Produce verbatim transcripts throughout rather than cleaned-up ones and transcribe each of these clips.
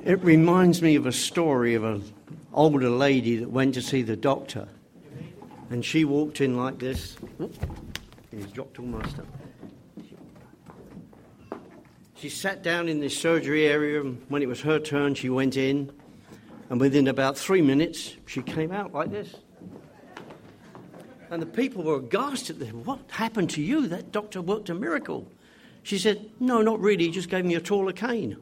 It reminds me of a story of an older lady that went to see the doctor. And she walked in like this. He's dropped all my stuff. She sat down in this surgery area, and when it was her turn, she went in. And within about three minutes, she came out like this. And the people were aghast at them. What happened to you? That doctor worked a miracle. She said, no, not really. He just gave me a taller cane.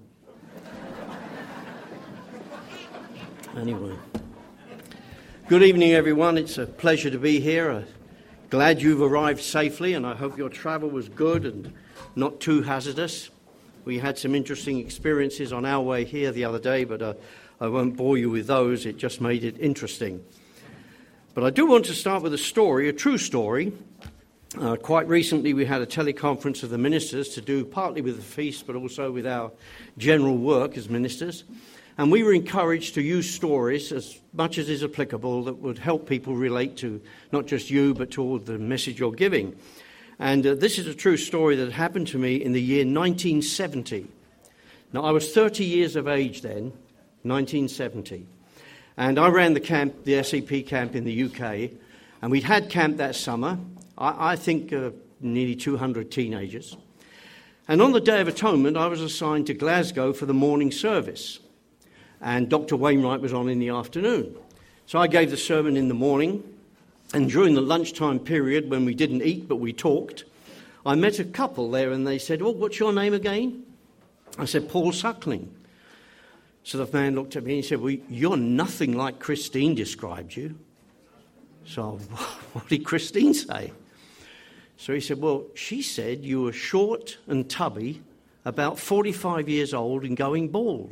Anyway. Good evening, everyone. It's a pleasure to be here. I'm glad you've arrived safely, and I hope your travel was good and not too hazardous. We had some interesting experiences on our way here the other day, but uh, I won't bore you with those. It just made it interesting. But I do want to start with a story, a true story. Uh, quite recently, we had a teleconference of the ministers to do partly with the feast, but also with our general work as ministers. And we were encouraged to use stories as much as is applicable that would help people relate to not just you, but to all the message you're giving. And uh, this is a true story that happened to me in the year nineteen seventy. Now, I was thirty years of age then, nineteen seventy. And I ran the camp, the S E P camp in the U K. And we'd had camp that summer. I, I think uh, nearly two hundred teenagers. And on the Day of Atonement, I was assigned to Glasgow for the morning service. And Doctor Wainwright was on in the afternoon. So I gave the sermon in the morning, and during the lunchtime period when we didn't eat but we talked, I met a couple there and they said, oh, what's your name again? I said, Paul Suckling. So the man looked at me and he said, well, you're nothing like Christine described you. So what did Christine say? So he said, well, she said you were short and tubby, about forty-five years old and going bald.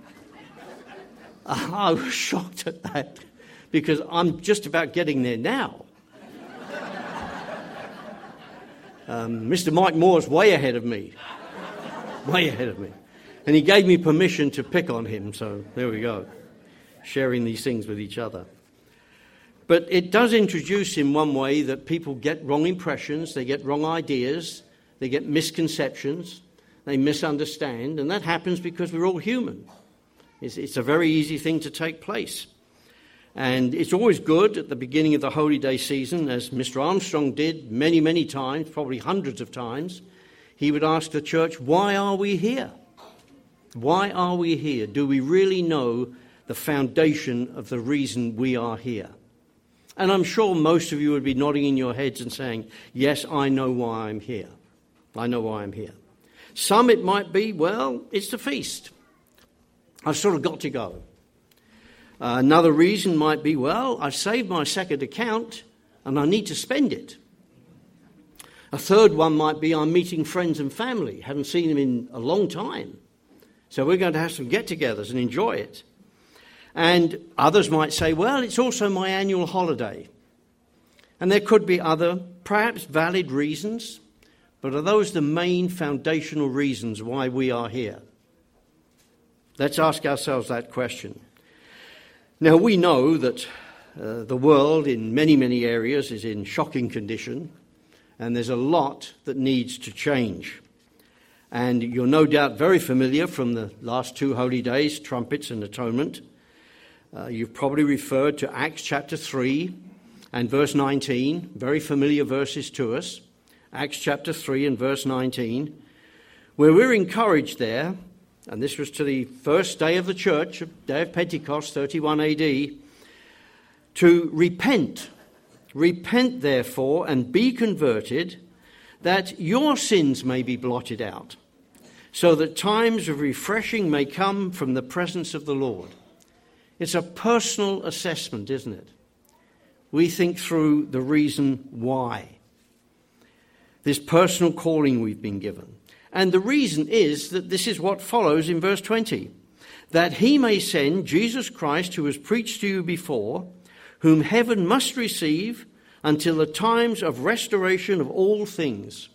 I was shocked at that because I'm just about getting there now. Um, Mister Mike Moore's way ahead of me. Way ahead of me. And he gave me permission to pick on him, so there we go. Sharing these things with each other. But it does introduce in one way that people get wrong impressions, they get wrong ideas, they get misconceptions, they misunderstand, and that happens because we're all human. It's, it's a very easy thing to take place. And it's always good at the beginning of the Holy Day season, as Mister Armstrong did many, many times, probably hundreds of times, he would ask the church, why are we here? Why are we here? Do we really know the foundation of the reason we are here? And I'm sure most of you would be nodding in your heads and saying, yes, I know why I'm here. I know why I'm here. Some it might be, well, it's the feast. I've sort of got to go. Uh, another reason might be, well, I've saved my second account and I need to spend it. A third one might be, I'm meeting friends and family. Haven't seen them in a long time. So we're going to have some get-togethers and enjoy it. And others might say, well, it's also my annual holiday. And there could be other, perhaps valid reasons, but are those the main foundational reasons why we are here? Let's ask ourselves that question. Now, we know that uh, the world in many, many areas is in shocking condition, and there's a lot that needs to change. And you're no doubt very familiar from the last two holy days, trumpets and atonement. Uh, you've probably referred to Acts chapter three and verse nineteen, very familiar verses to us. Acts chapter three and verse nineteen, where we're encouraged there, and this was to the first day of the church, day of Pentecost, thirty-one A D, to repent. Repent, therefore, and be converted, that your sins may be blotted out, so that times of refreshing may come from the presence of the Lord. It's a personal assessment, isn't it? We think through the reason why. This personal calling we've been given. And the reason is that this is what follows in verse twenty. That he may send Jesus Christ, who was preached to you before, whom heaven must receive until the times of restoration of all things.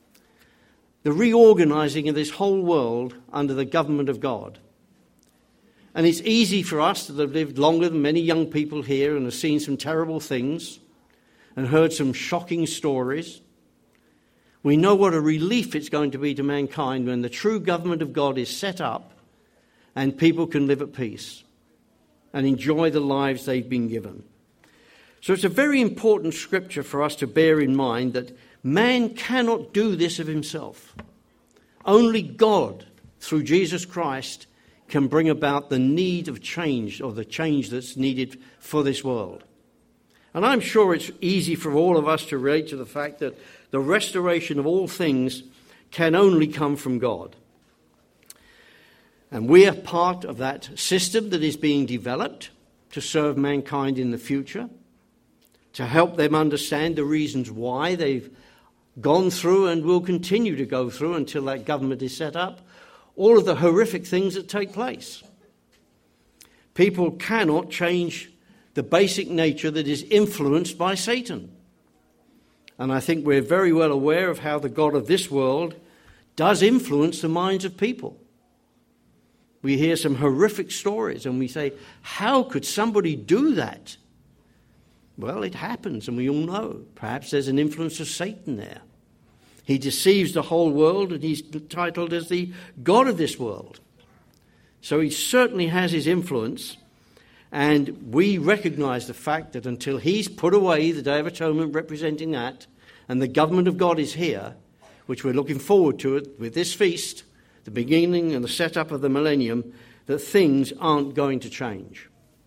The reorganizing of this whole world under the government of God. And it's easy for us that have lived longer than many young people here and have seen some terrible things and heard some shocking stories. We know what a relief it's going to be to mankind when the true government of God is set up and people can live at peace and enjoy the lives they've been given. So it's a very important scripture for us to bear in mind that man cannot do this of himself. Only God, through Jesus Christ, can bring about the need of change, or the change that's needed for this world. And I'm sure it's easy for all of us to relate to the fact that the restoration of all things can only come from God. And we are part of that system that is being developed to serve mankind in the future, to help them understand the reasons why they've gone through and will continue to go through until that government is set up, all of the horrific things that take place. People cannot change the basic nature that is influenced by Satan. And I think we're very well aware of how the God of this world does influence the minds of people. We hear some horrific stories and we say, how could somebody do that? Well, it happens, and we all know. Perhaps there's an influence of Satan there. He deceives the whole world, and he's titled as the God of this world. So he certainly has his influence, and we recognize the fact that until he's put away the Day of Atonement representing that, and the government of God is here, which we're looking forward to it with this feast, the beginning and the setup of the millennium, that things aren't going to change.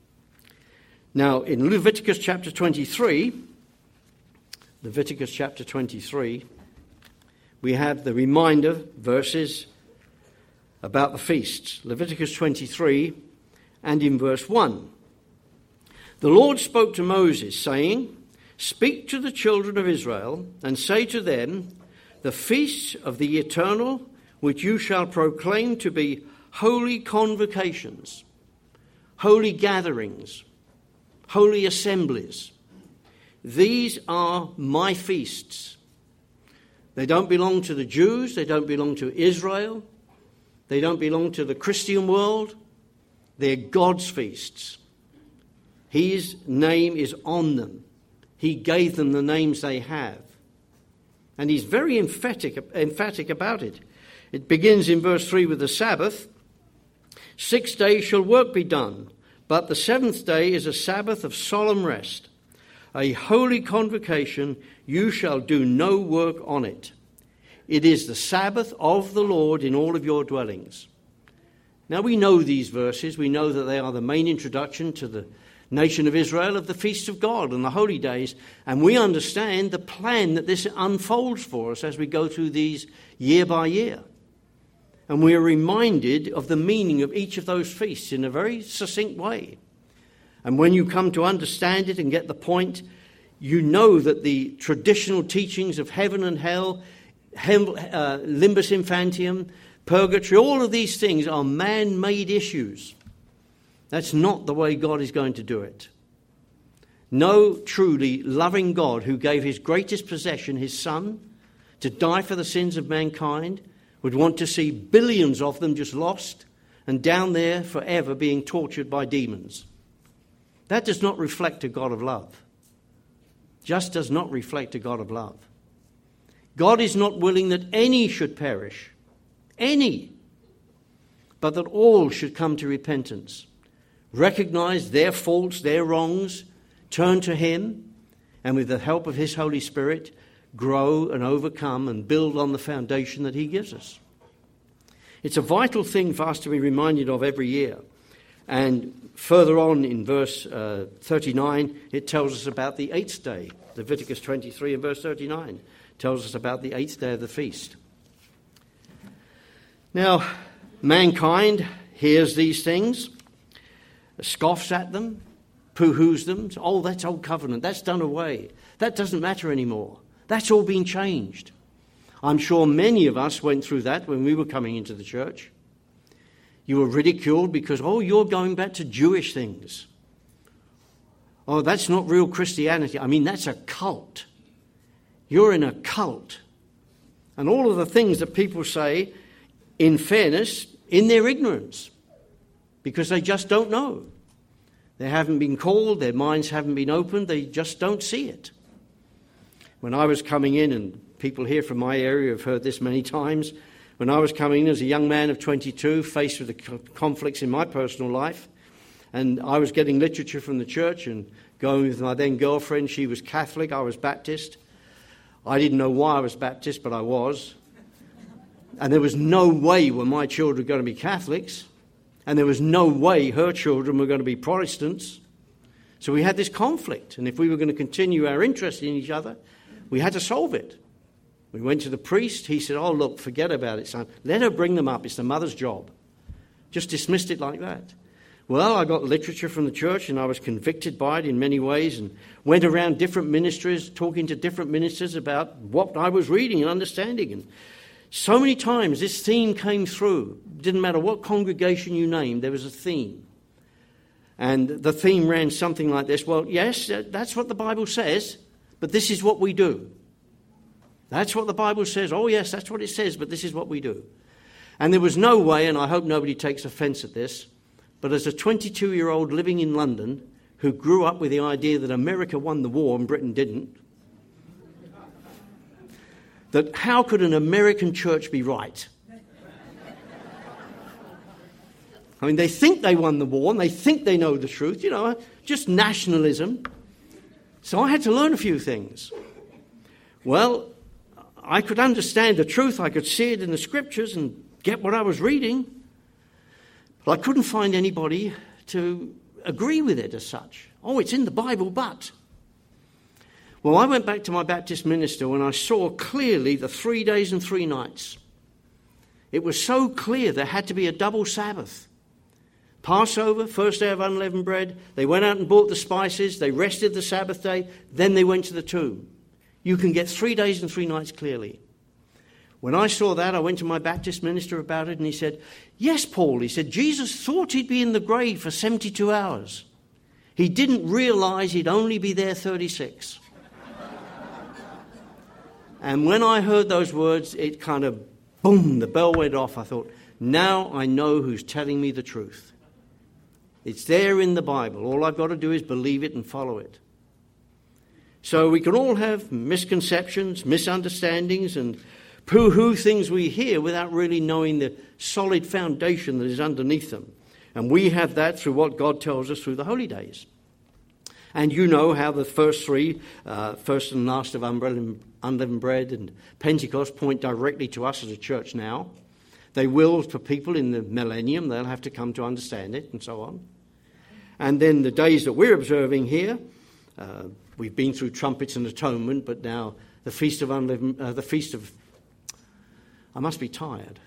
Now, in Leviticus chapter twenty-three, Leviticus chapter twenty-three, we have the reminder verses about the feasts. Leviticus twenty-three and in verse one. The Lord spoke to Moses, saying, "Speak to the children of Israel, and say to them, the feasts of the eternal, which you shall proclaim to be holy convocations, holy gatherings, holy assemblies. These are my feasts. They don't belong to the Jews. They don't belong to Israel. They don't belong to the Christian world. They're God's feasts. His name is on them. He gave them the names they have. And he's very emphatic, emphatic about it. It begins in verse three with the Sabbath. Six days shall work be done, but the seventh day is a Sabbath of solemn rest, a holy convocation. You shall do no work on it. It is the Sabbath of the Lord in all of your dwellings." Now we know these verses. We know that they are the main introduction to the nation of Israel of the feasts of God and the holy days. And we understand the plan that this unfolds for us as we go through these year by year. And we are reminded of the meaning of each of those feasts in a very succinct way. And when you come to understand it and get the point, you know that the traditional teachings of heaven and hell, hell uh, limbus infantium, purgatory, all of these things are man-made issues. That's not the way God is going to do it. No truly loving God who gave his greatest possession, his Son, to die for the sins of mankind, would want to see billions of them just lost and down there forever being tortured by demons. That does not reflect a God of love. Just does not reflect a God of love. God is not willing that any should perish, any, but that all should come to repentance, recognize their faults, their wrongs, turn to him, and with the help of his Holy Spirit, grow and overcome and build on the foundation that he gives us. It's a vital thing for us to be reminded of every year. And further on in verse uh, thirty-nine, it tells us about the eighth day. Leviticus twenty-three and verse thirty-nine tells us about the eighth day of the feast. Now, mankind hears these things, scoffs at them, pooh-hoos them. Oh, that's old covenant. That's done away. That doesn't matter anymore. That's all been changed. I'm sure many of us went through that when we were coming into the church. You were ridiculed because, oh, you're going back to Jewish things. Oh, that's not real Christianity. I mean, that's a cult. You're in a cult. And all of the things that people say, in fairness, in their ignorance, because they just don't know. They haven't been called, their minds haven't been opened, they just don't see it. When I was coming in, and people here from my area have heard this many times, when I was coming in as a young man of twenty-two, faced with the conflicts in my personal life, and I was getting literature from the church and going with my then girlfriend. She was Catholic, I was Baptist. I didn't know why I was Baptist, but I was. And there was no way were my children going to be Catholics, and there was no way her children were going to be Protestants. So we had this conflict, and if we were going to continue our interest in each other, we had to solve it. We went to the priest. He said, "Oh, look, forget about it, son. Let her bring them up. It's the mother's job." Just dismissed it like that. Well, I got literature from the church, and I was convicted by it in many ways, and went around different ministries, talking to different ministers about what I was reading and understanding. And so many times this theme came through. Didn't matter what congregation you named, there was a theme. And the theme ran something like this: well, yes, that's what the Bible says, but this is what we do. That's what the Bible says. Oh, yes, that's what it says, but this is what we do. And there was no way, and I hope nobody takes offence at this, but as a twenty-two-year-old living in London who grew up with the idea that America won the war and Britain didn't, that how could an American church be right? I mean, they think they won the war and they think they know the truth, you know, just nationalism. So I had to learn a few things. Well, I could understand the truth, I could see it in the scriptures and get what I was reading, but I couldn't find anybody to agree with it as such. Oh, it's in the Bible, but... Well, I went back to my Baptist minister when I saw clearly the three days and three nights. It was so clear there had to be a double Sabbath. Passover, first day of unleavened bread, they went out and bought the spices, they rested the Sabbath day, then they went to the tomb. You can get three days and three nights clearly. When I saw that, I went to my Baptist minister about it, and he said, "Yes, Paul," he said, "Jesus thought he'd be in the grave for seventy-two hours. He didn't realise he'd only be there thirty-six. And when I heard those words, it kind of, boom, the bell went off. I thought, now I know who's telling me the truth. It's there in the Bible. All I've got to do is believe it and follow it. So we can all have misconceptions, misunderstandings, and poo-hoo things we hear without really knowing the solid foundation that is underneath them. And we have that through what God tells us through the holy days. And you know how the first three, uh, first and last of unleavened bread and Pentecost, point directly to us as a church now. They will for people in the millennium. They'll have to come to understand it and so on. And then the days that we're observing here, uh, we've been through trumpets and atonement, but now the feast of unleavened, uh, the feast of, I must be tired.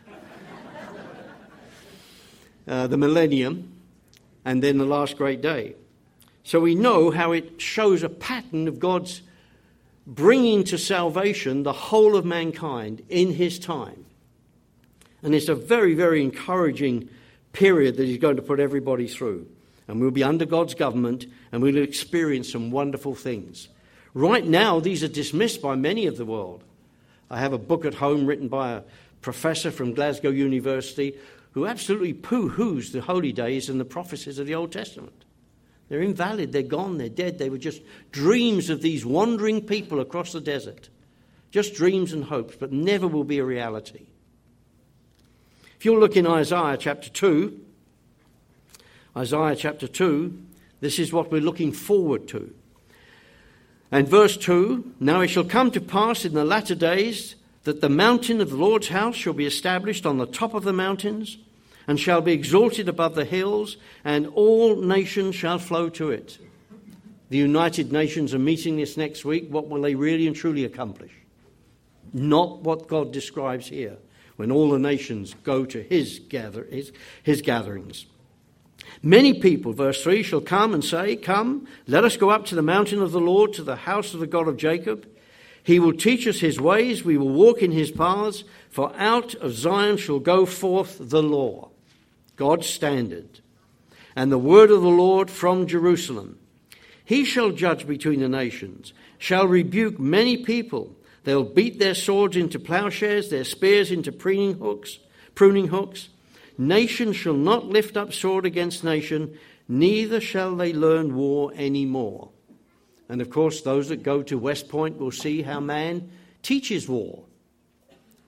uh, the millennium, and then the last great day. So we know how it shows a pattern of God's bringing to salvation the whole of mankind in his time. And it's a very, very encouraging period that he's going to put everybody through. And we'll be under God's government, and we'll experience some wonderful things. Right now, these are dismissed by many of the world. I have a book at home written by a professor from Glasgow University who absolutely poo-hoos the holy days and the prophecies of the Old Testament. They're invalid, they're gone, they're dead. They were just dreams of these wandering people across the desert. Just dreams and hopes, but never will be a reality. If you'll look in Isaiah chapter two, Isaiah chapter two, this is what we're looking forward to. And verse two, "Now it shall come to pass in the latter days that the mountain of the Lord's house shall be established on the top of the mountains, and shall be exalted above the hills, and all nations shall flow to it." The United Nations are meeting this next week. What will they really and truly accomplish? Not what God describes here, when all the nations go to his, gather, his, his gatherings. "Many people," verse three, "shall come and say, 'Come, let us go up to the mountain of the Lord, to the house of the God of Jacob. He will teach us his ways, we will walk in his paths, for out of Zion shall go forth the law,'" God's standard, "and the word of the Lord from Jerusalem. He shall judge between the nations, shall rebuke many people. They'll beat their swords into plowshares, their spears into pruning hooks. Pruning hooks. Nation shall not lift up sword against nation, neither shall they learn war any more." And of course, those that go to West Point will see how man teaches war.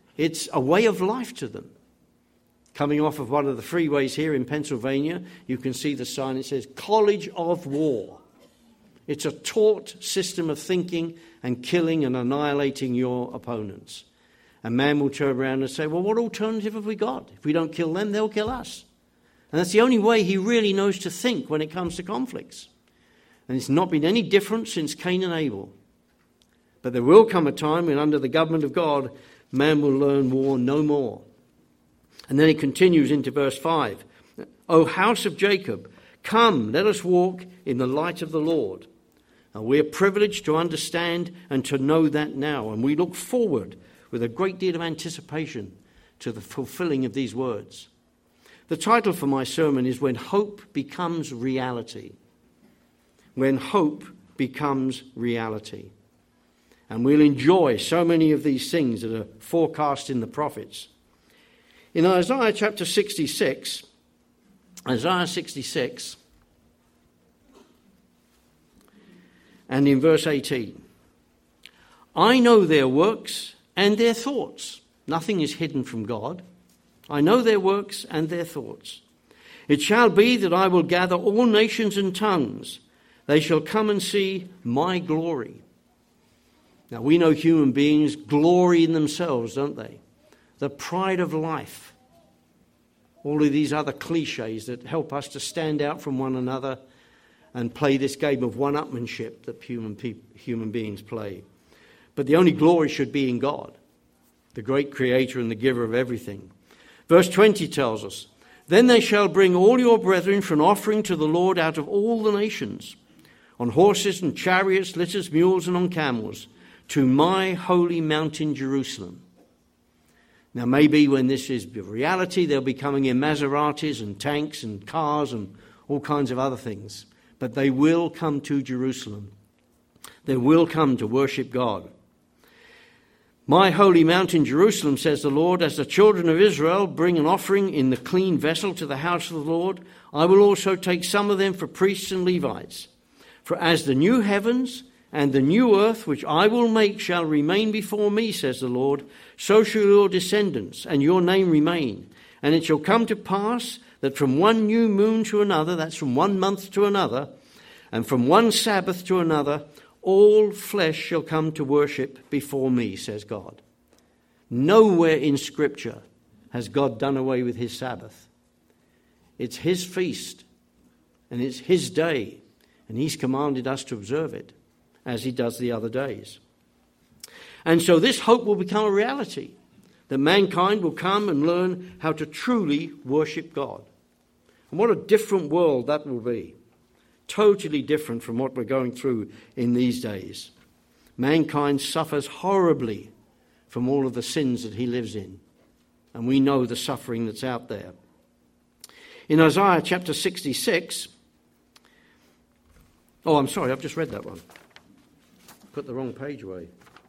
It's a way of life to them. Coming off of one of the freeways here in Pennsylvania, you can see the sign. It says, College of War. It's a taught system of thinking and killing and annihilating your opponents. A man will turn around and say, well, what alternative have we got? If we don't kill them, they'll kill us. And that's the only way he really knows to think when it comes to conflicts. And it's not been any different since Cain and Abel. But there will come a time when under the government of God, man will learn war no more. And then he continues into verse five. O house of Jacob, come, let us walk in the light of the Lord. Now, we are privileged to understand and to know that now. And we look forward with a great deal of anticipation to the fulfilling of these words. The title for my sermon is When Hope Becomes Reality. When Hope Becomes Reality. And we'll enjoy so many of these things that are forecast in the prophets. In Isaiah chapter sixty-six, Isaiah sixty-six, and in verse eighteen, I know their works and their thoughts. Nothing is hidden from God. I know their works and their thoughts. It shall be that I will gather all nations and tongues. They shall come and see my glory. Now, we know human beings glory in themselves, don't they? The pride of life. All of these other cliches that help us to stand out from one another and play this game of one-upmanship that human, pe- human beings play. But the only glory should be in God, the great creator and the giver of everything. Verse twenty tells us, Then they shall bring all your brethren for an offering to the Lord out of all the nations, on horses and chariots, litters, mules, and on camels, to my holy mountain Jerusalem. Now maybe when this is reality, they'll be coming in Maseratis and tanks and cars and all kinds of other things. But they will come to Jerusalem. They will come to worship God. My holy mountain Jerusalem, says the Lord, as the children of Israel bring an offering in the clean vessel to the house of the Lord, I will also take some of them for priests and Levites. For as the new heavens and the new earth which I will make shall remain before me, says the Lord, so shall your descendants and your name remain. And it shall come to pass that from one new moon to another, that's from one month to another, and from one Sabbath to another, all flesh shall come to worship before me, says God. Nowhere in Scripture has God done away with his Sabbath. It's his feast, and it's his day, and he's commanded us to observe it, as he does the other days. And so this hope will become a reality, that mankind will come and learn how to truly worship God. And what a different world that will be. Totally different from what we're going through in these days. Mankind suffers horribly from all of the sins that he lives in. And we know the suffering that's out there. In Isaiah chapter sixty-six, oh, I'm sorry, I've just read that one. Put the wrong page away.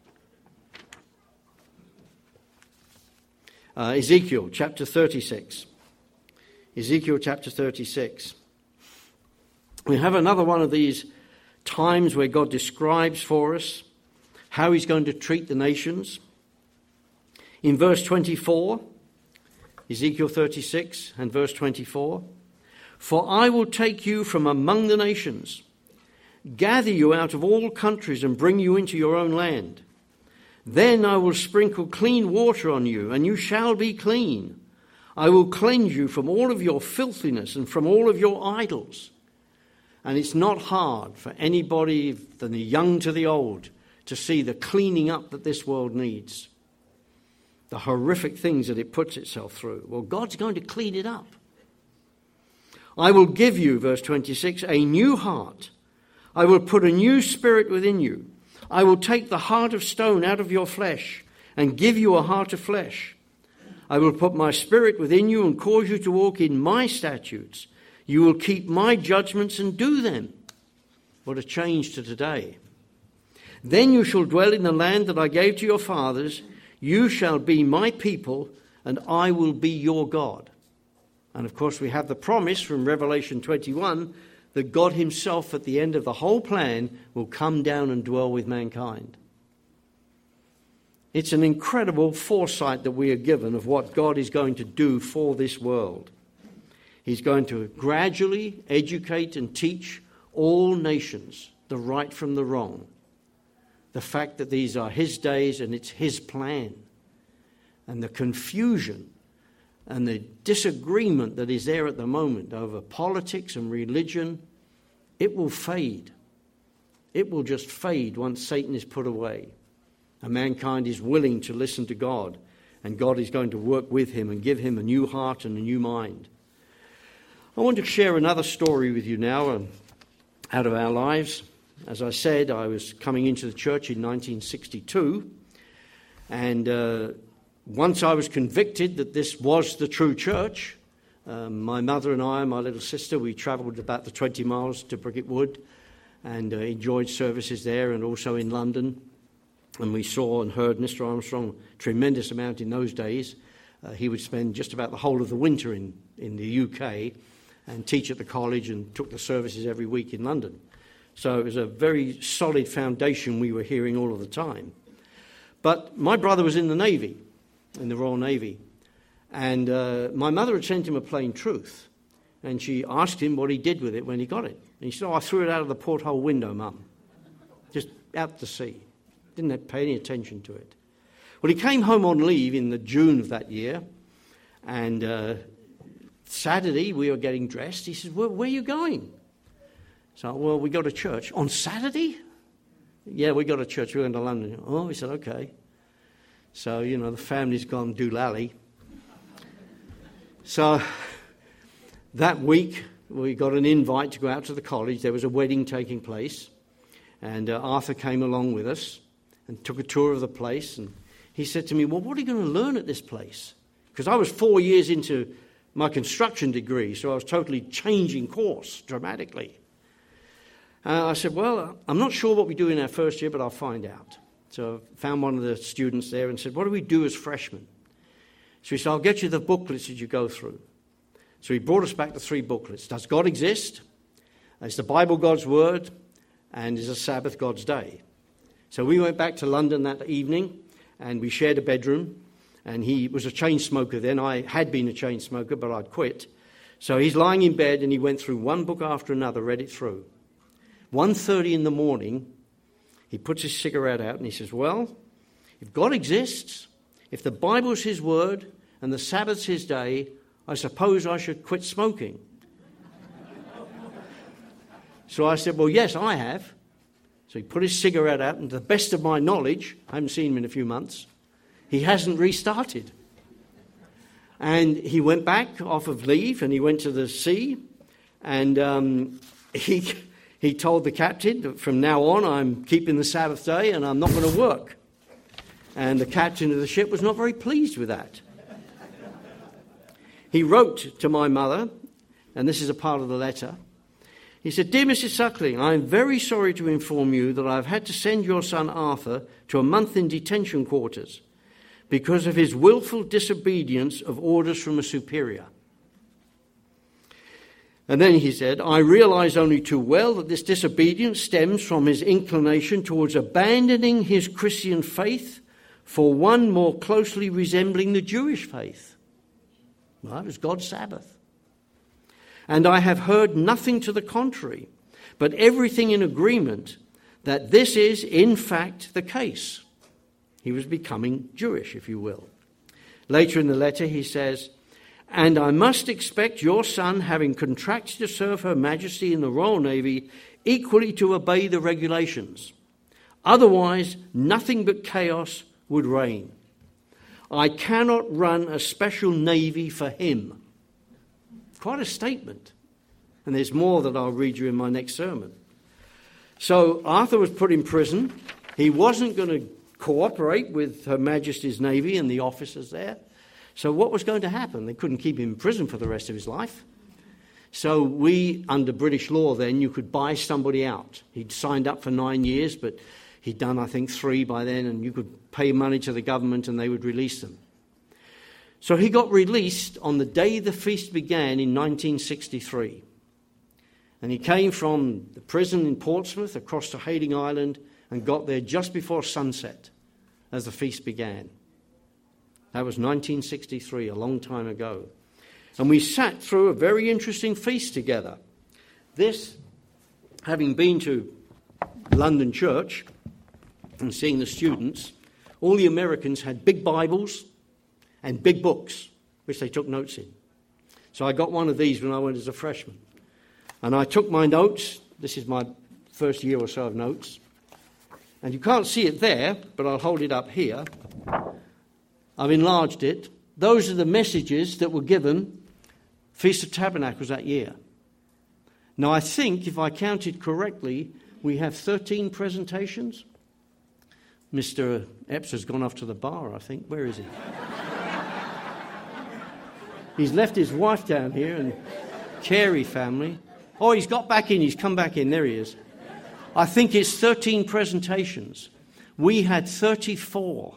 Uh, Ezekiel chapter thirty-six. Ezekiel chapter thirty-six. We have another one of these times where God describes for us how he's going to treat the nations. In verse twenty-four, Ezekiel thirty-six and verse twenty-four, For I will take you from among the nations, gather you out of all countries and bring you into your own land. Then I will sprinkle clean water on you, and you shall be clean. I will cleanse you from all of your filthiness and from all of your idols. And it's not hard for anybody, from the young to the old, to see the cleaning up that this world needs. The horrific things that it puts itself through. Well, God's going to clean it up. I will give you, verse twenty-six, a new heart. I will put a new spirit within you. I will take the heart of stone out of your flesh and give you a heart of flesh. I will put my spirit within you and cause you to walk in my statutes. You will keep my judgments and do them. What a change to today. Then you shall dwell in the land that I gave to your fathers. You shall be my people, and I will be your God. And of course we have the promise from Revelation twenty-one that God himself at the end of the whole plan will come down and dwell with mankind. It's an incredible foresight that we are given of what God is going to do for this world. He's going to gradually educate and teach all nations the right from the wrong. The fact that these are his days and it's his plan. And the confusion and the disagreement that is there at the moment over politics and religion, it will fade. It will just fade once Satan is put away. And mankind is willing to listen to God. And God is going to work with him and give him a new heart and a new mind. I want to share another story with you now um, out of our lives. As I said, I was coming into the church in nineteen sixty-two. And uh, once I was convicted that this was the true church, um, my mother and I and my little sister, we travelled about the twenty miles to Bricket Wood and uh, enjoyed services there and also in London. And we saw and heard Mister Armstrong a tremendous amount in those days. Uh, he would spend just about the whole of the winter in, in the U K and teach at the college and took the services every week in London. So it was a very solid foundation we were hearing all of the time. But my brother was in the Navy, in the Royal Navy. And uh, my mother had sent him a Plain Truth. And she asked him what he did with it when he got it. And he said, oh, I threw it out of the porthole window, Mum. Just out to sea. Didn't pay any attention to it. Well, he came home on leave in the June of that year. And uh, Saturday, we were getting dressed. He said, where, where are you going? So, well, we go to church. On Saturday? Yeah, we go to church. We're going to London. Oh, he said, okay. So, you know, the family's gone doolally. So that week, we got an invite to go out to the college. There was a wedding taking place. And uh, Arthur came along with us and took a tour of the place. And he said to me, well, what are you going to learn at this place? Because I was four years into my construction degree, so I was totally changing course dramatically. Uh, I said, well, I'm not sure what we do in our first year, but I'll find out. So I found one of the students there and said, what do we do as freshmen? So he said, I'll get you the booklets that you go through. So he brought us back the three booklets. Does God exist? Is the Bible God's word? And is a Sabbath God's day? So we went back to London that evening and we shared a bedroom. And he was a chain smoker then. I had been a chain smoker, but I'd quit. So he's lying in bed and he went through one book after another, read it through. one thirty in the morning, he puts his cigarette out and he says, well, if God exists, if the Bible's his word and the Sabbath's his day, I suppose I should quit smoking. So I said, well, yes, I have. So he put his cigarette out, and to the best of my knowledge, I haven't seen him in a few months, he hasn't restarted. And he went back off of leave and he went to the sea, and um, he... He told the captain that from now on I'm keeping the Sabbath day and I'm not going to work. And the captain of the ship was not very pleased with that. He wrote to my mother, and this is a part of the letter. He said, Dear Missus Suckling, I am very sorry to inform you that I have had to send your son Arthur to a month in detention quarters because of his willful disobedience of orders from a superior. And then he said, I realize only too well that this disobedience stems from his inclination towards abandoning his Christian faith for one more closely resembling the Jewish faith. Well, it was God's Sabbath. And I have heard nothing to the contrary, but everything in agreement that this is, in fact, the case. He was becoming Jewish, if you will. Later in the letter, he says, and I must expect your son, having contracted to serve Her Majesty in the Royal Navy, equally to obey the regulations. Otherwise, nothing but chaos would reign. I cannot run a special navy for him. Quite a statement. And there's more that I'll read you in my next sermon. So Arthur was put in prison. He wasn't going to cooperate with Her Majesty's Navy and the officers there. So what was going to happen? They couldn't keep him in prison for the rest of his life. So we, under British law then, you could buy somebody out. He'd signed up for nine years, but he'd done, I think, three by then, and you could pay money to the government and they would release them. So he got released on the day the feast began in nineteen sixty-three. And he came from the prison in Portsmouth across to Hayling Island and got there just before sunset. as the feast began. That was nineteen sixty-three, a long time ago. And we sat through a very interesting feast together. This, having been to London Church and seeing the students, all the Americans had big Bibles and big books, which they took notes in. So I got one of these when I went as a freshman. And I took my notes. This is my first year or so of notes. And you can't see it there, but I'll hold it up here. I've enlarged it. Those are the messages that were given Feast of Tabernacles that year. Now, I think, if I counted correctly, we have thirteen presentations. Mister Epps has gone off to the bar, I think. Where is he? He's left his wife down here and Carey family. Oh, he's got back in. He's come back in. There he is. I think it's thirteen presentations. We had thirty-four.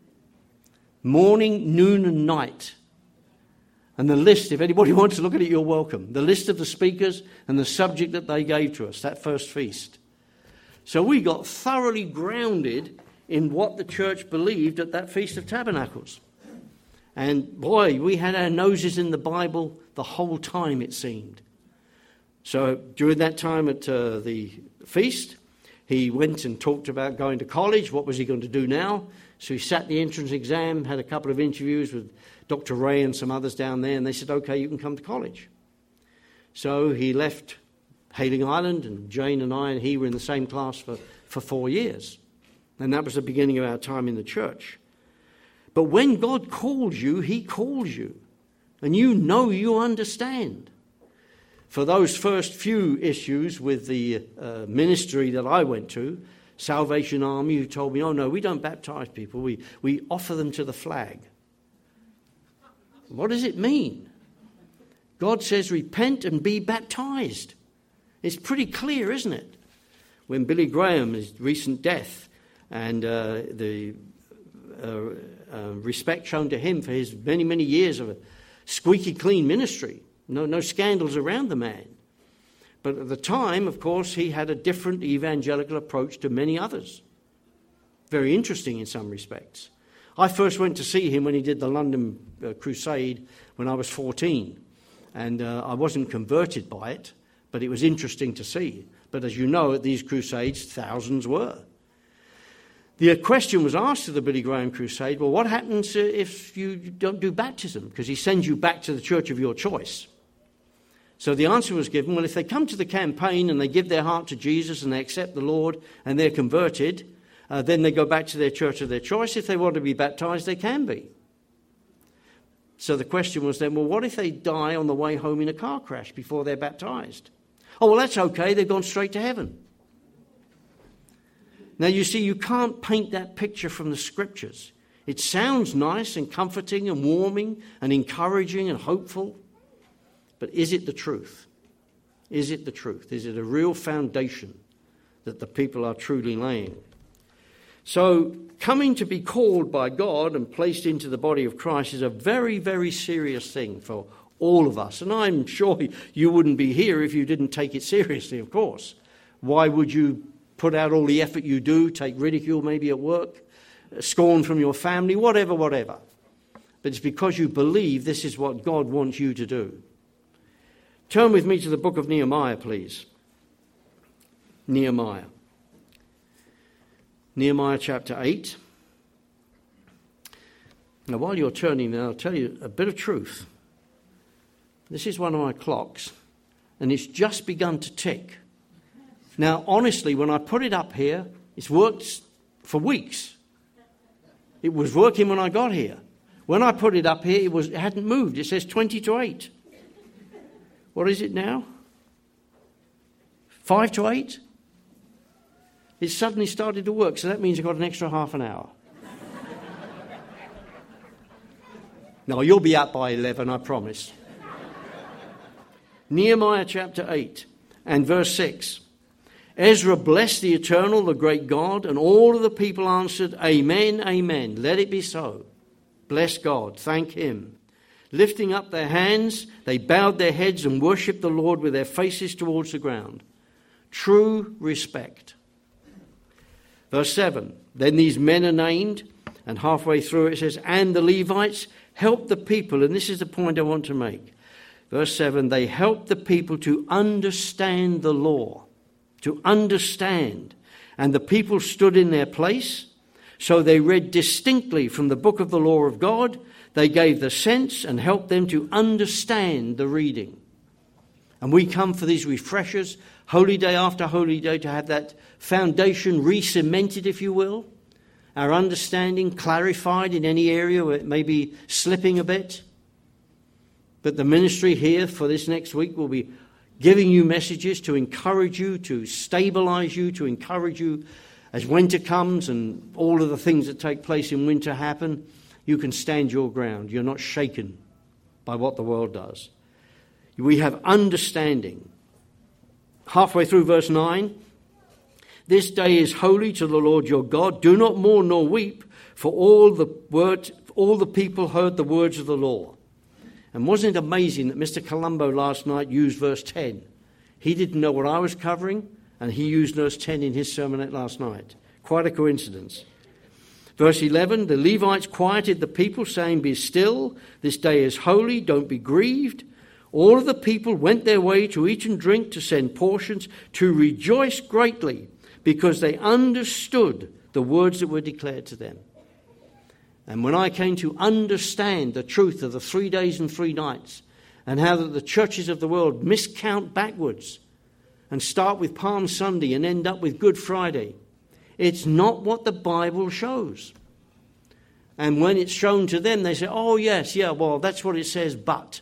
Morning, noon, and night. And the list, if anybody wants to look at it, you're welcome. The list of the speakers and the subject that they gave to us, that first feast. So we got thoroughly grounded in what the church believed at that Feast of Tabernacles. And boy, we had our noses in the Bible the whole time, it seemed. So during that time at uh, the feast, he went and talked about going to college. What was he going to do now? So he sat the entrance exam, had a couple of interviews with Doctor Ray and some others down there, and they said, okay, you can come to college. So he left Hayling Island, and Jane and I and he were in the same class for, for four years. And that was the beginning of our time in the church. But when God calls you, he calls you. And you know, you understand. For those first few issues with the uh, ministry that I went to, Salvation Army, who told me, oh no, we don't baptize people, we, we offer them to the flag. What does it mean? God says repent and be baptized. It's pretty clear, isn't it? When Billy Graham, his recent death, and uh, the uh, uh, respect shown to him for his many, many years of a squeaky clean ministry. No, no scandals around the man. But at the time, of course, he had a different evangelical approach to many others. Very interesting in some respects. I first went to see him when he did the London uh, crusade when I was fourteen. And uh, I wasn't converted by it, but it was interesting to see. But as you know, at these crusades, thousands were. The question was asked to the Billy Graham crusade, well, what happens if you don't do baptism? Because he sends you back to the church of your choice. So the answer was given, well, if they come to the campaign and they give their heart to Jesus and they accept the Lord and they're converted, uh, then they go back to their church of their choice. If they want to be baptized, they can be. So the question was then, well, what if they die on the way home in a car crash before they're baptized? Oh, well, that's okay. They've gone straight to heaven. Now, you see, you can't paint that picture from the scriptures. It sounds nice and comforting and warming and encouraging and hopeful. But is it the truth? Is it the truth? Is it a real foundation that the people are truly laying? So, coming to be called by God and placed into the body of Christ is a very, very serious thing for all of us. And I'm sure you wouldn't be here if you didn't take it seriously, of course. Why would you put out all the effort you do, take ridicule maybe at work, scorn from your family, whatever, whatever. But it's because you believe this is what God wants you to do. Turn with me to the book of Nehemiah, please. Nehemiah. Nehemiah chapter eight. Now, while you're turning there, I'll tell you a bit of truth. This is one of my clocks, and it's just begun to tick. Now, honestly, when I put it up here, it's worked for weeks. It was working when I got here. When I put it up here, it, was, it hadn't moved. It says twenty to eight. What is it now? five to eight? It suddenly started to work, so that means I've got an extra half an hour. No, you'll be up by eleven, I promise. Nehemiah chapter eight and verse six. Ezra blessed the Eternal, the great God, and all of the people answered, Amen, Amen. Let it be so. Bless God. Thank him. Lifting up their hands, they bowed their heads and worshipped the Lord with their faces towards the ground. True respect. Verse seven. Then these men are named, And halfway through it says, and the Levites helped the people, and this is the point I want to make. Verse seven, they helped the people to understand the law, to understand. And the people stood in their place, so they read distinctly from the book of the law of God. They gave the sense and helped them to understand the reading. And we come for these refreshers, holy day after holy day, to have that foundation re-cemented, if you will. Our understanding clarified in any area where it may be slipping a bit. But the ministry here for this next week will be giving you messages to encourage you, to stabilize you, to encourage you as winter comes and all of the things that take place in winter happen. You can stand your ground. You're not shaken by what the world does. We have understanding. Halfway through verse nine, this day is holy to the Lord your God. Do not mourn nor weep, for all the word, all the people heard the words of the law. And wasn't it amazing that Mister Colombo last night used verse ten? He didn't know what I was covering, and he used verse ten in his sermonette last night. Quite a coincidence. Verse eleven, the Levites quieted the people, saying, be still, this day is holy, don't be grieved. All of the people went their way to eat and drink, to send portions, to rejoice greatly, because they understood the words that were declared to them. And when I came to understand the truth of the three days and three nights, and how that the churches of the world miscount backwards and start with Palm Sunday and end up with Good Friday, it's not what the Bible shows. And when it's shown to them, they say, oh yes, yeah, well, that's what it says, but.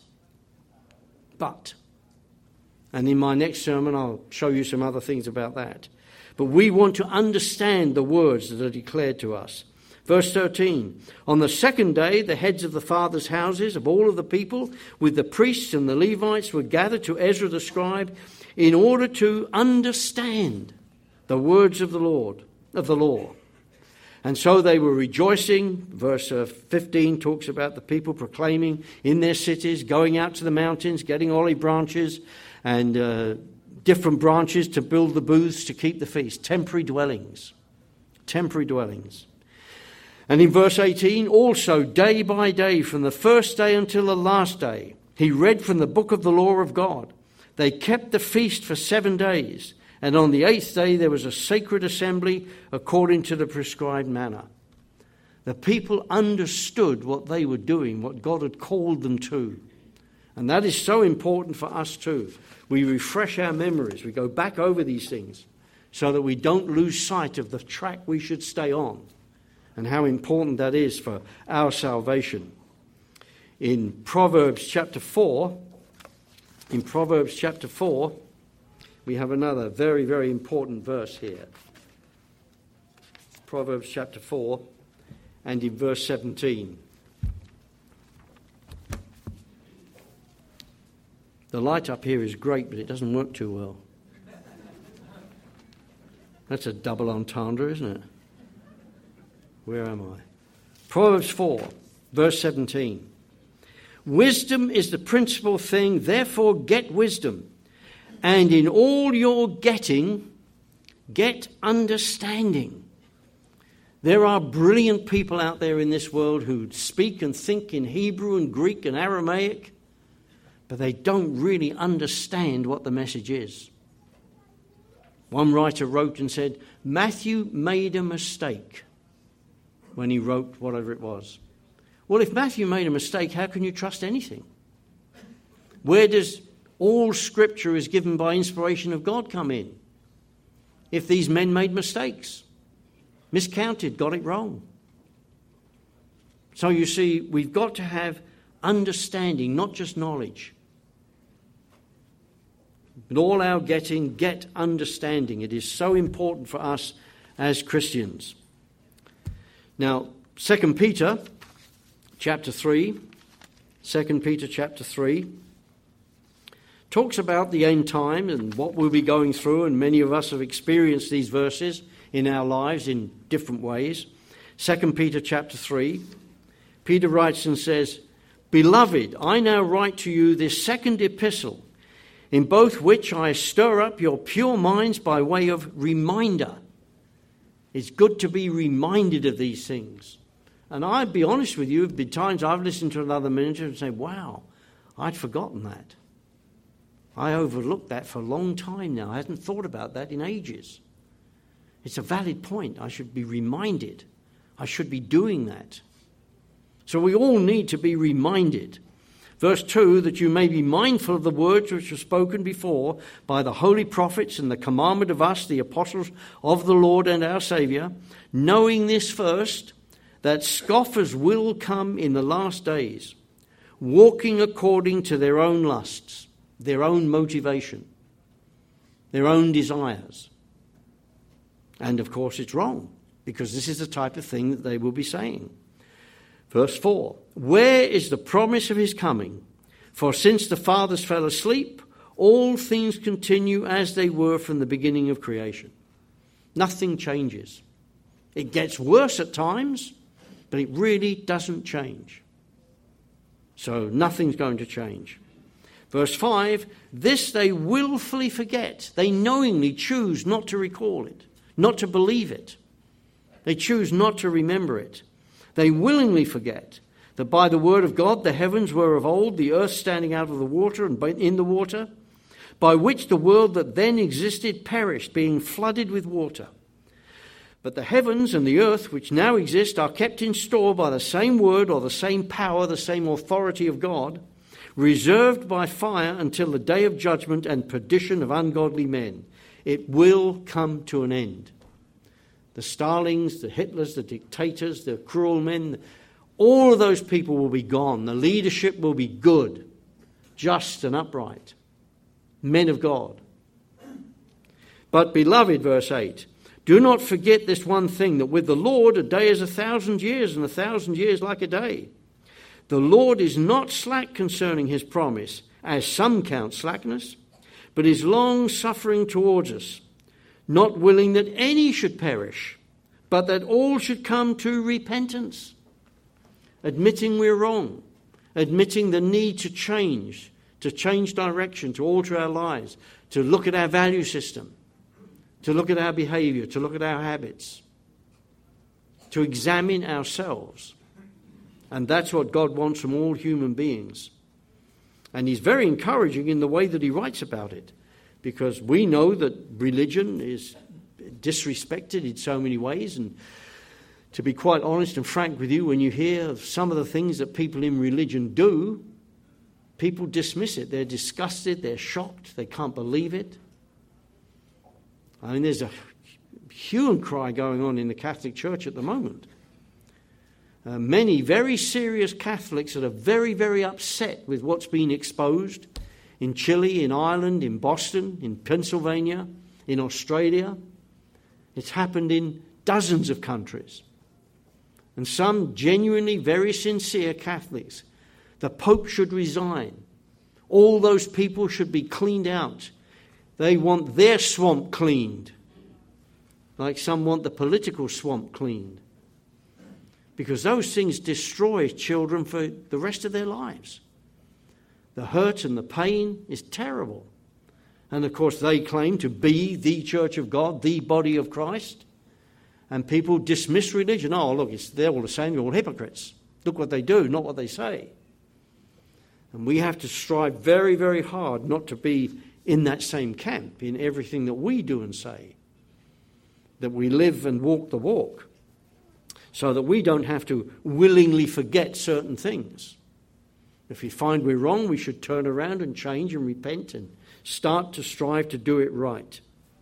But. And in my next sermon, I'll show you some other things about that. But we want to understand the words that are declared to us. Verse thirteen, on the second day, the heads of the fathers' houses of all of the people, with the priests and the Levites, were gathered to Ezra the scribe in order to understand the words of the Lord, of the law. And so they were rejoicing. Verse fifteen talks about the people proclaiming in their cities, going out to the mountains, getting olive branches and uh, different branches to build the booths to keep the feast. Temporary dwellings. Temporary dwellings. And in verse eighteen, also day by day, from the first day until the last day, he read from the book of the law of God. They kept the feast for seven days. And on the eighth day, there was a sacred assembly according to the prescribed manner. The people understood what they were doing, what God had called them to. And that is so important for us too. We refresh our memories. We go back over these things so that we don't lose sight of the track we should stay on and how important that is for our salvation. In Proverbs chapter four, in Proverbs chapter four, we have another very, very important verse here. Proverbs chapter four and in verse seventeen. The light up here is great, but it doesn't work too well. That's a double entendre, isn't it? Where am I? Proverbs four, verse seventeen. Wisdom is the principal thing, therefore get wisdom. And in all your getting, get understanding. There are brilliant people out there in this world who speak and think in Hebrew and Greek and Aramaic, but they don't really understand what the message is. One writer wrote and said, Matthew made a mistake when he wrote whatever it was. Well, if Matthew made a mistake, how can you trust anything? Where does all Scripture is given by inspiration of God come in? If these men made mistakes, miscounted, got it wrong. So you see, we've got to have understanding, not just knowledge. In all our getting, get understanding. It is so important for us as Christians. Now, Second Peter chapter three, Second Peter chapter three, talks about the end time and what we'll be going through, and many of us have experienced these verses in our lives in different ways. Second Peter chapter three, Peter writes and says, Beloved, I now write to you this second epistle, in both which I stir up your pure minds by way of reminder. It's good to be reminded of these things And I'd be honest with you, there have been times I've listened to another minister and say, wow, I'd forgotten that. I overlooked that for a long time now. I hadn't thought about that in ages. It's a valid point. I should be reminded. I should be doing that. So we all need to be reminded. Verse two, that you may be mindful of the words which were spoken before by the holy prophets and the commandment of us, the apostles of the Lord and our Saviour, knowing this first, that scoffers will come in the last days, walking according to their own lusts, their own motivation, their own desires. And of course it's wrong, because this is the type of thing that they will be saying. Verse four, where is the promise of his coming? For since the fathers fell asleep, all things continue as they were from the beginning of creation. Nothing changes. It gets worse at times, but it really doesn't change. So nothing's going to change. Verse five, this they willfully forget. They knowingly choose not to recall it, not to believe it. They choose not to remember it. They willingly forget that by the word of God the heavens were of old, the earth standing out of the water and in the water, by which the world that then existed perished, being flooded with water. But the heavens and the earth which now exist are kept in store by the same word or the same power, the same authority of God, reserved by fire until the day of judgment and perdition of ungodly men. It will come to an end. The Stalins, the Hitlers, the dictators, the cruel men, all of those people will be gone. The leadership will be good, just and upright. Men of God. But beloved, verse eight, do not forget this one thing, that with the Lord a day is a thousand years, and a thousand years like a day. The Lord is not slack concerning his promise, as some count slackness, but is long-suffering towards us, not willing that any should perish, but that all should come to repentance. Admitting we're wrong, admitting the need to change, to change direction, to alter our lives, to look at our value system, to look at our behaviour, to look at our habits, to examine ourselves. And that's what God wants from all human beings. And he's very encouraging in the way that he writes about it, because we know that religion is disrespected in so many ways. And to be quite honest and frank with you, when you hear of some of the things that people in religion do, people dismiss it. They're disgusted, they're shocked, they can't believe it. I mean, there's a hue and cry going on in the Catholic Church at the moment. Uh, many very serious Catholics that are very, very upset with what's been exposed in Chile, in Ireland, in Boston, in Pennsylvania, in Australia. It's happened in dozens of countries. And some genuinely very sincere Catholics, the Pope should resign. All those people should be cleaned out. They want their swamp cleaned, like some want the political swamp cleaned. Because those things destroy children for the rest of their lives. The hurt and the pain is terrible. And of course they claim to be the Church of God, the body of Christ. And people dismiss religion. Oh, look, it's, they're all the same, they're all hypocrites. Look what they do, not what they say. And we have to strive very, very hard not to be in that same camp, in everything that we do and say. That we live and walk the walk, so that we don't have to willingly forget certain things. If we find we're wrong, we should turn around and change and repent and start to strive to do it right.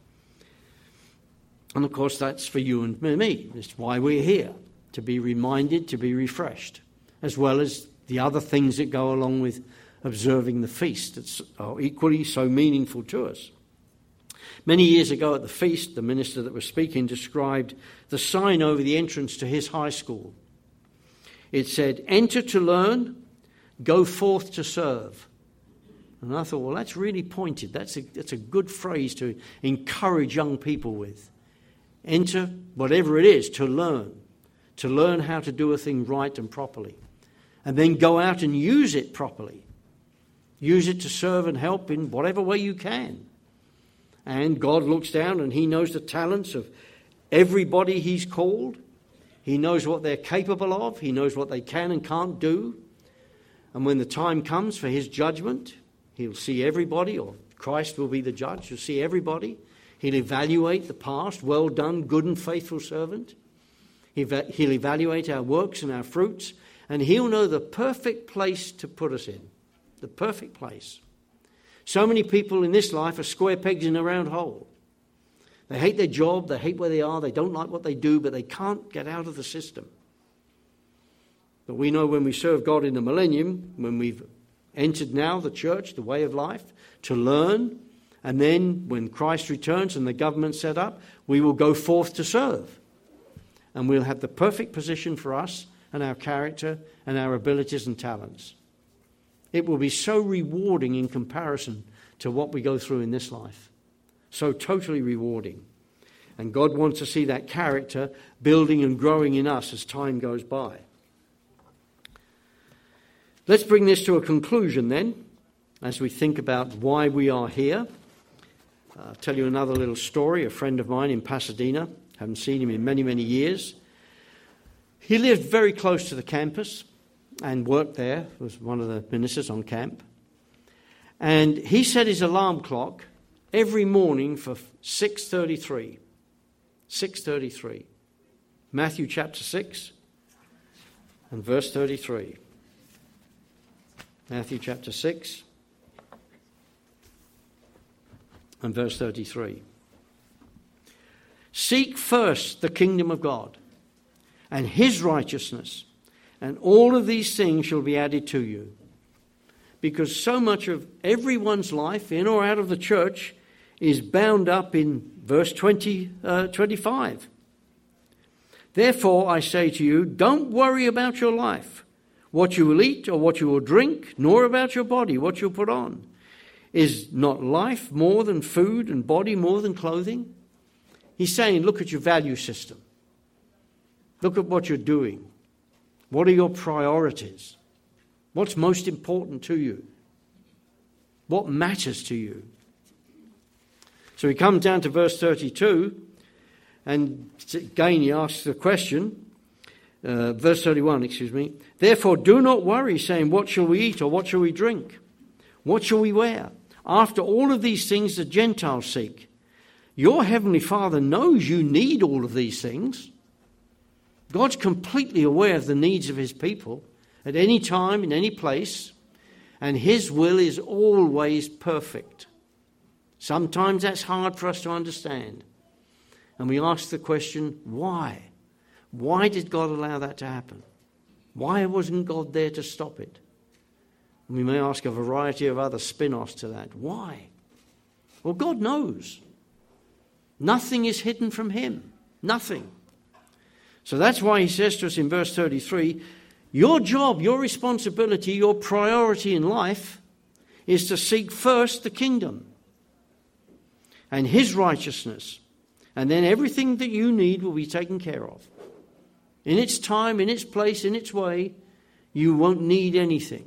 And of course that's for you and me. That's why we're here, to be reminded, to be refreshed, as well as the other things that go along with observing the feast that are equally so meaningful to us. Many years ago at the feast, the minister that was speaking described the sign over the entrance to his high school. It said, "Enter to learn, go forth to serve." And I thought, well, that's really pointed. That's a, that's a good phrase to encourage young people with. Enter, whatever it is, to learn. To learn how to do a thing right and properly. And then go out and use it properly. Use it to serve and help in whatever way you can. And God looks down and he knows the talents of everybody he's called. He knows what they're capable of. He knows what they can and can't do. And when the time comes for his judgment, he'll see everybody, or Christ will be the judge. He'll see everybody. He'll evaluate the past. Well done, good and faithful servant. He'll evaluate our works and our fruits. And he'll know the perfect place to put us in. The perfect place. So many people in this life are square pegs in a round hole. They hate their job, they hate where they are, they don't like what they do, but they can't get out of the system. But we know when we serve God in the millennium, when we've entered now the church, the way of life, to learn, and then when Christ returns and the government's set up, we will go forth to serve. And we'll have the perfect position for us and our character and our abilities and talents. It will be so rewarding in comparison to what we go through in this life. So totally rewarding. And God wants to see that character building and growing in us as time goes by. Let's bring this to a conclusion then, as we think about why we are here. I'll tell you another little story. A friend of mine in Pasadena, haven't seen him in many, many years. He lived very close to the campus and worked there, was one of the ministers on camp. And he set his alarm clock every morning for six thirty-three. six thirty-three. Matthew chapter six and verse thirty-three. Matthew chapter six and verse thirty-three. Seek first the kingdom of God and his righteousness, and all of these things shall be added to you. Because so much of everyone's life, in or out of the church, is bound up in verse twenty, uh, twenty-five. Therefore, I say to you, don't worry about your life, what you will eat or what you will drink, nor about your body, what you'll put on. Is not life more than food and body more than clothing? He's saying, look at your value system. Look at what you're doing. What are your priorities? What's most important to you? What matters to you? So he comes down to verse thirty-two, and again he asks the question, uh, verse thirty-one, excuse me. Therefore do not worry, saying, what shall we eat or what shall we drink? What shall we wear? After all of these things the Gentiles seek. Your heavenly Father knows you need all of these things. God's completely aware of the needs of his people at any time, in any place, and his will is always perfect. Sometimes that's hard for us to understand. And we ask the question, why? Why did God allow that to happen? Why wasn't God there to stop it? And we may ask a variety of other spin-offs to that. Why? Well, God knows. Nothing is hidden from him. Nothing. So that's why he says to us in verse thirty-three, your job, your responsibility, your priority in life is to seek first the kingdom and his righteousness. And then everything that you need will be taken care of. In its time, in its place, in its way, you won't need anything.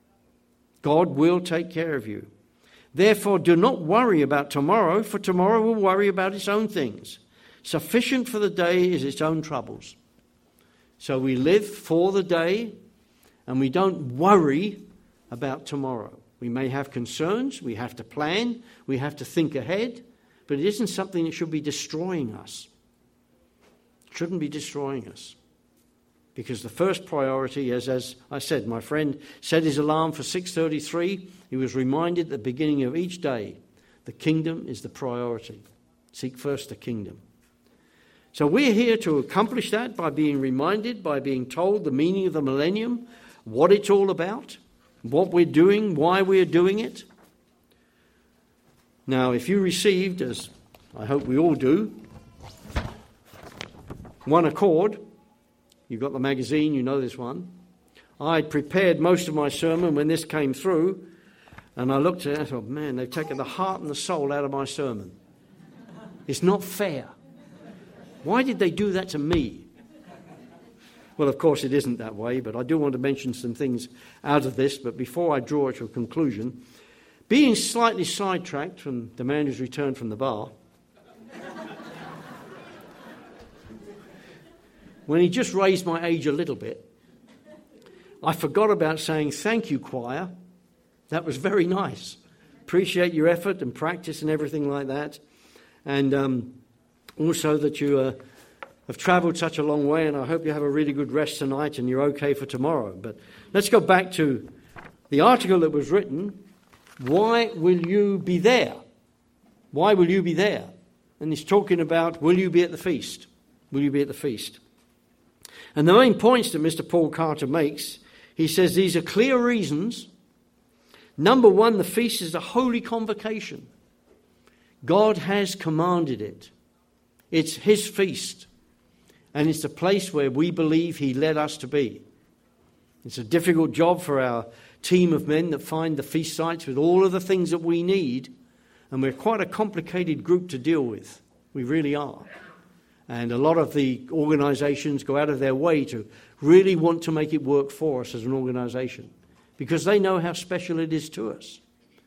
God will take care of you. Therefore, do not worry about tomorrow, for tomorrow will worry about its own things. Sufficient for the day is its own troubles. So we live for the day, and we don't worry about tomorrow. We may have concerns, we have to plan, we have to think ahead, but it isn't something that should be destroying us. It shouldn't be destroying us. Because the first priority is, as I said, my friend set his alarm for six thirty-three. He was reminded at the beginning of each day, the kingdom is the priority. Seek first the kingdom. So we're here to accomplish that by being reminded, by being told the meaning of the millennium, what it's all about, what we're doing, why we're doing it. Now, if you received, as I hope we all do, one accord, you've got the magazine, you know this one. I'd prepared most of my sermon when this came through, and I looked at it and I thought, man, they've taken the heart and the soul out of my sermon. It's not fair. Why did they do that to me? Well, of course, it isn't that way, but I do want to mention some things out of this. But before I draw it to a conclusion, being slightly sidetracked from the man who's returned from the bar, when he just raised my age a little bit, I forgot about saying, thank you, choir. That was very nice. Appreciate your effort and practice and everything like that. And um, also that you uh, have travelled such a long way, and I hope you have a really good rest tonight and you're okay for tomorrow. But let's go back to the article that was written, Why Will You Be There? Why will you be there? And he's talking about, will you be at the feast? Will you be at the feast? And the main points that Mister Paul Carter makes, he says these are clear reasons. Number one, the feast is a holy convocation. God has commanded it. It's his feast. And it's a place where we believe he led us to be. It's a difficult job for our team of men that find the feast sites with all of the things that we need. And we're quite a complicated group to deal with. We really are. And a lot of the organisations go out of their way to really want to make it work for us as an organisation, because they know how special it is to us.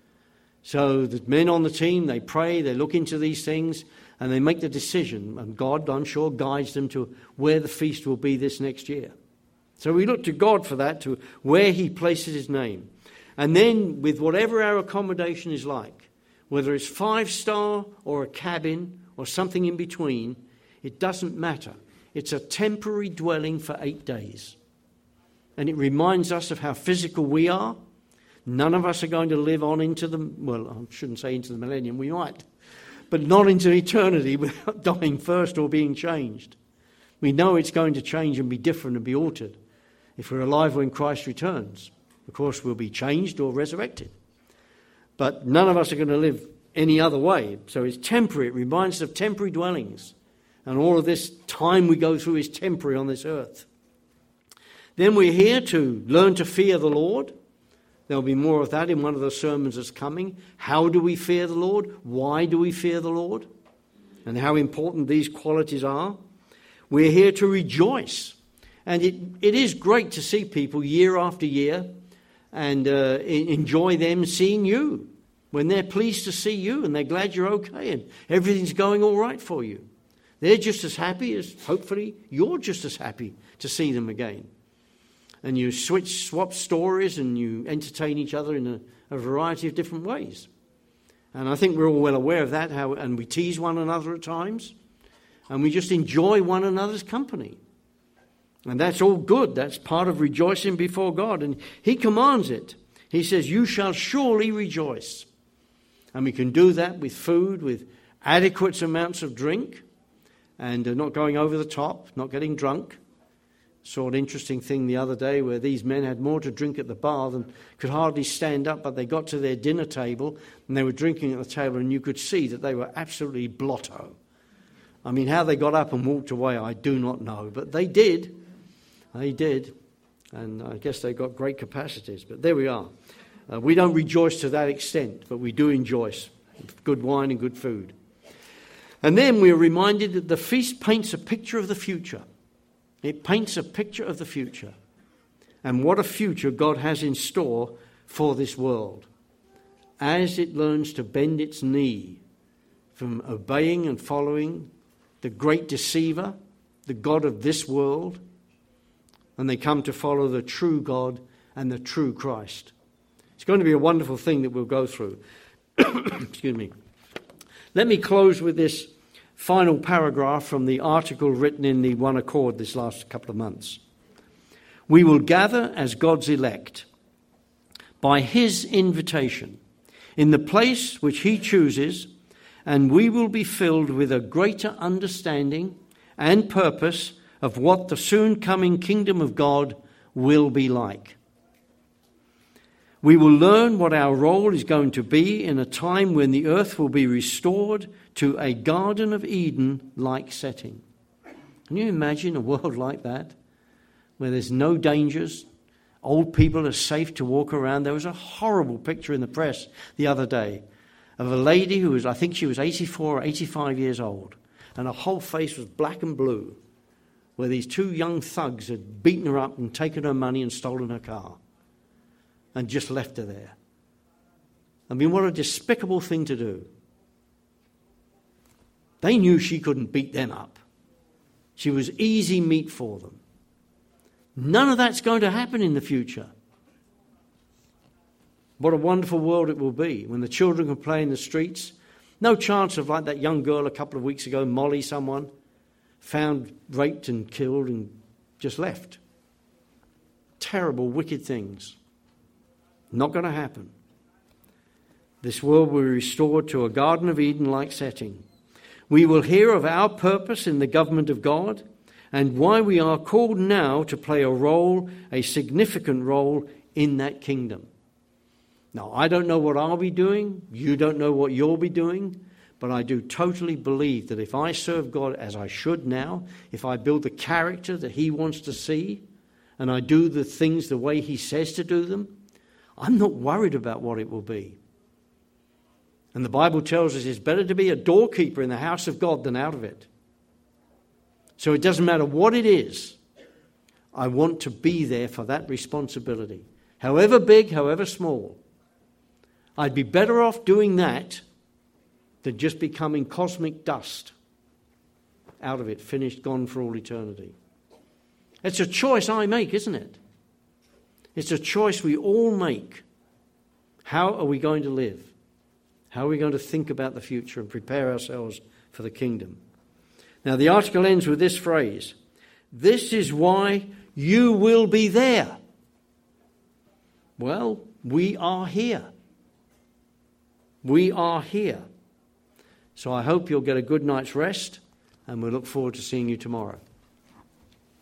So the men on the team, they pray, they look into these things, and they make the decision. And God, I'm sure, guides them to where the feast will be this next year. So we look to God for that, to where he places his name. And then with whatever our accommodation is like, whether it's five-star or a cabin or something in between, it doesn't matter. It's a temporary dwelling for eight days. And it reminds us of how physical we are. None of us are going to live on into the, well, I shouldn't say into the millennium, we might, but not into eternity without dying first or being changed. We know it's going to change and be different and be altered. If we're alive when Christ returns, of course we'll be changed or resurrected. But none of us are going to live any other way. So it's temporary. It reminds us of temporary dwellings. And all of this time we go through is temporary on this earth. Then we're here to learn to fear the Lord. There'll be more of that in one of the sermons that's coming. How do we fear the Lord? Why do we fear the Lord? And how important these qualities are. We're here to rejoice. And it, it is great to see people year after year and uh, enjoy them seeing you. When they're pleased to see you and they're glad you're okay and everything's going all right for you. They're just as happy as, hopefully, you're just as happy to see them again. And you switch, swap stories and you entertain each other in a, a variety of different ways. And I think we're all well aware of that, how, and we tease one another at times. And we just enjoy one another's company. And that's all good. That's part of rejoicing before God. And he commands it. He says, you shall surely rejoice. And we can do that with food, with adequate amounts of drink, and uh, not going over the top, not getting drunk. Saw an interesting thing the other day where these men had more to drink at the bar than could hardly stand up, but they got to their dinner table and they were drinking at the table, and you could see that they were absolutely blotto. I mean, how they got up and walked away, I do not know, but they did. They did. And I guess they got great capacities, but there we are. Uh, we don't rejoice to that extent, but we do enjoy good wine and good food. And then we're reminded that the feast paints a picture of the future. It paints a picture of the future. And what a future God has in store for this world. As it learns to bend its knee from obeying and following the great deceiver, the God of this world, and they come to follow the true God and the true Christ. It's going to be a wonderful thing that we'll go through. Excuse me. Let me close with this final paragraph from the article written in the One Accord this last couple of months. We will gather as God's elect by his invitation in the place which he chooses, and we will be filled with a greater understanding and purpose of what the soon coming kingdom of God will be like. We will learn what our role is going to be in a time when the earth will be restored to a Garden of Eden-like setting. Can you imagine a world like that, where there's no dangers, old people are safe to walk around? There was a horrible picture in the press the other day of a lady who was, I think she was eighty-four or eighty-five years old, and her whole face was black and blue, where these two young thugs had beaten her up and taken her money and stolen her car. And just left her there. I mean, what a despicable thing to do. They knew she couldn't beat them up. She was easy meat for them. None of that's going to happen in the future. What a wonderful world it will be when the children can play in the streets. No chance of like that young girl a couple of weeks ago, Molly someone, found raped and killed and just left. Terrible, wicked things. Not going to happen. This world will be restored to a Garden of Eden-like setting. We will hear of our purpose in the government of God and why we are called now to play a role, a significant role in that kingdom. Now, I don't know what I'll be doing. You don't know what you'll be doing. But I do totally believe that if I serve God as I should now, if I build the character that he wants to see, and I do the things the way he says to do them, I'm not worried about what it will be. And the Bible tells us it's better to be a doorkeeper in the house of God than out of it. So it doesn't matter what it is. I want to be there for that responsibility. However big, however small. I'd be better off doing that than just becoming cosmic dust out of it, finished, gone for all eternity. It's a choice I make, isn't it? It's a choice we all make. How are we going to live? How are we going to think about the future and prepare ourselves for the kingdom? Now, the article ends with this phrase: this is why you will be there. Well, we are here. We are here. So I hope you'll get a good night's rest, and we look forward to seeing you tomorrow.